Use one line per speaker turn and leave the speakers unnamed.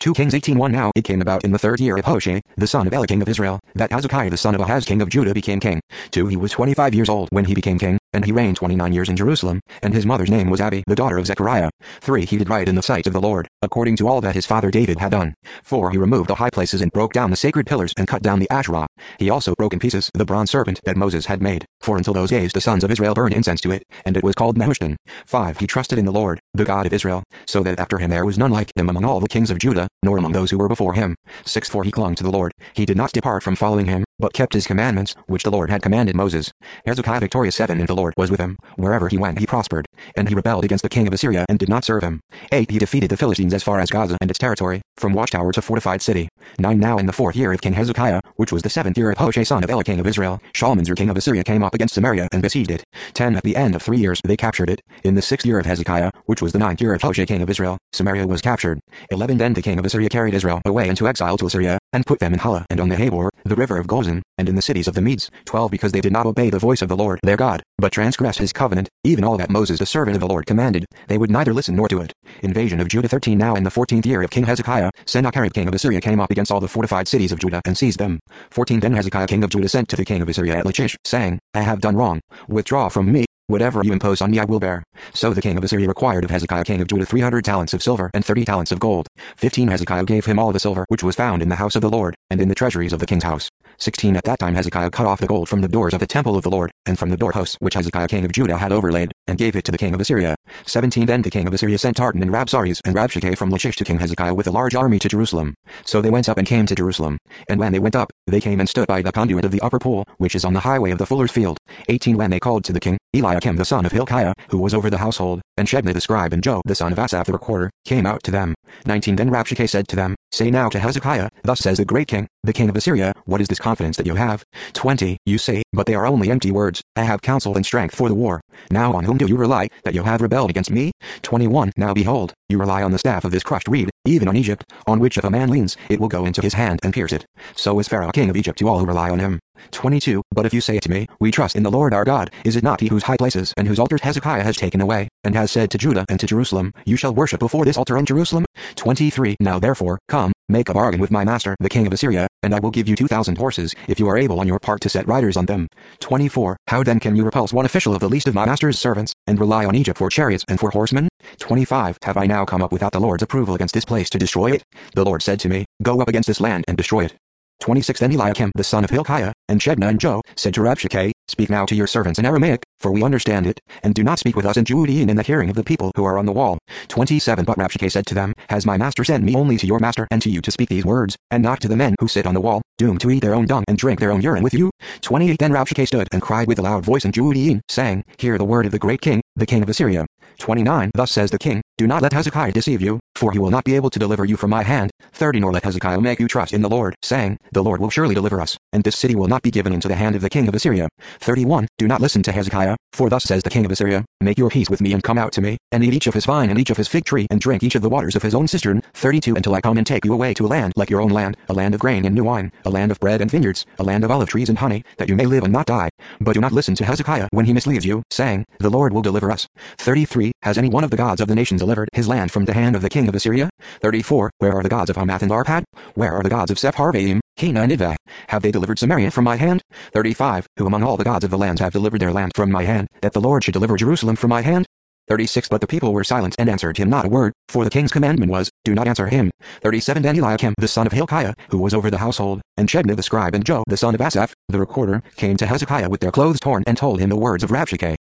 2 Kings 18:1. Now it came about in the 3rd year of Hoshea, the son of Elah king of Israel, that Hezekiah the son of Ahaz king of Judah became king. 2 He was 25 years old when he became king, and he reigned 29 years in Jerusalem, and his mother's name was Abi, the daughter of Zechariah. 3 He did right in the sight of the Lord, according to all that his father David had done. 4 He removed the high places and broke down the sacred pillars and cut down the Asherah. He also broke in pieces the bronze serpent that Moses had made, for until those days the sons of Israel burned incense to it, and it was called Nehushtan. 5 He trusted in the Lord, the God of Israel, so that after him there was none like him among all the kings of Judah, nor among those who were before him. 6 For he clung to the Lord, he did not depart from following him, but kept his commandments, which the Lord had commanded Moses. Hezekiah victorious. 7 And the Lord was with him, wherever he went he prospered, and he rebelled against the king of Assyria and did not serve him. 8 He defeated the Philistines as far as Gaza and its territory, from watchtower to fortified city. 9 Now in the 4th year of King Hezekiah, which was the 7th year of Hoshea son of Elah king of Israel, Shalmaneser king of Assyria came up against Samaria and besieged it. 10 At the end of 3 years they captured it. In the 6th year of Hezekiah, which was the 9th year of Hoshea king of Israel, Samaria was captured. 11 Then the king of Assyria carried Israel away into exile to Assyria, and put them in Hala and on the Habor, the river of Gozan, and in the cities of the Medes. 12 Because they did not obey the voice of the Lord their God, but transgressed his covenant, even all that Moses the servant of the Lord commanded, they would neither listen nor do it. Invasion of Judah. 13 Now in the 14th year of King Hezekiah, Sennacherib king of Assyria came up against all the fortified cities of Judah and seized them. 14 Then Hezekiah king of Judah sent to the king of Assyria at Lachish, saying, I have done wrong. Withdraw from me. Whatever you impose on me I will bear. So the king of Assyria required of Hezekiah king of Judah 300 talents of silver and 30 talents of gold. 15 Hezekiah gave him all the silver which was found in the house of the Lord, and in the treasuries of the king's house. 16 At that time Hezekiah cut off the gold from the doors of the temple of the Lord, and from the doorposts which Hezekiah king of Judah had overlaid, and gave it to the king of Assyria. 17 Then the king of Assyria sent Tartan and Rabsaris and Rabshakeh from Lachish to King Hezekiah with a large army to Jerusalem. So they went up and came to Jerusalem. And when they went up, they came and stood by the conduit of the upper pool, which is on the highway of the fuller's field. 18 When they called to the king, Eliakim the son of Hilkiah, who was over the household, and Shebna the scribe and Joe the son of Asaph the recorder, came out to them. 19 Then Rabshakeh said to them, Say now to Hezekiah, Thus says the great king, the king of Assyria, What is this confidence that you have? 20 You say, but they are only empty words. I have counsel and strength for the war. Now on whom do you rely, that you have rebelled against me? 21 Now behold, you rely on the staff of this crushed reed, even on Egypt, on which if a man leans, it will go into his hand and pierce it. So is Pharaoh king of Egypt to all who rely on him. 22 But if you say to me, We trust in the Lord our God, is it not he whose high places and whose altars Hezekiah has taken away, and has said to Judah and to Jerusalem, You shall worship before this altar on Jerusalem? 23 Now therefore, come, make a bargain with my master the king of Assyria, and I will give you 2,000 horses, if you are able on your part to set riders on them. 24 How then can you repulse one official of the least of my master's servants, and rely on Egypt for chariots and for horsemen? 25 Have I now come up without the Lord's approval against this place to destroy it? The Lord said to me, Go up against this land and destroy it. 26 Then Eliakim the son of Hilkiah, and Shebna and Joe, said to Rabshakeh, Speak now to your servants in Aramaic, for we understand it, and do not speak with us in Judean in the hearing of the people who are on the wall. 27 But Rabshakeh said to them, Has my master sent me only to your master and to you to speak these words, and not to the men who sit on the wall, doomed to eat their own dung and drink their own urine with you? 28 Then Rabshakeh stood and cried with a loud voice in Judean, saying, Hear the word of the great king, the king of Assyria. 29 Thus says the king, Do not let Hezekiah deceive you, for he will not be able to deliver you from my hand. 30 Nor let Hezekiah make you trust in the Lord, saying, The Lord will surely deliver us, and this city will not be given into the hand of the king of Assyria. 31 Do not listen to Hezekiah, for thus says the king of Assyria, Make your peace with me and come out to me, and eat each of his vine and each of his fig tree and drink each of the waters of his own cistern. 32 Until I come and take you away to a land like your own land, a land of grain and new wine, a land of bread and vineyards, a land of olive trees and honey, that you may live and not die. But do not listen to Hezekiah when he misleads you, saying, The Lord will deliver us. 33 Has any one of the gods of the nations delivered his land from the hand of the king of Assyria? 34 Where are the gods of Hamath and Arpad? Where are the gods of Sepharvaim, Cana and Idvah? Have they delivered Samaria from my hand? 35 Who among all the gods of the lands have delivered their land from my hand, that the Lord should deliver Jerusalem from my hand? 36 But the people were silent and answered him not a word, for the king's commandment was, Do not answer him. 37 Then Eliakim the son of Hilkiah, who was over the household, and Shebna the scribe and Joe the son of Asaph, the recorder, came to Hezekiah with their clothes torn and told him the words of Rabshakeh.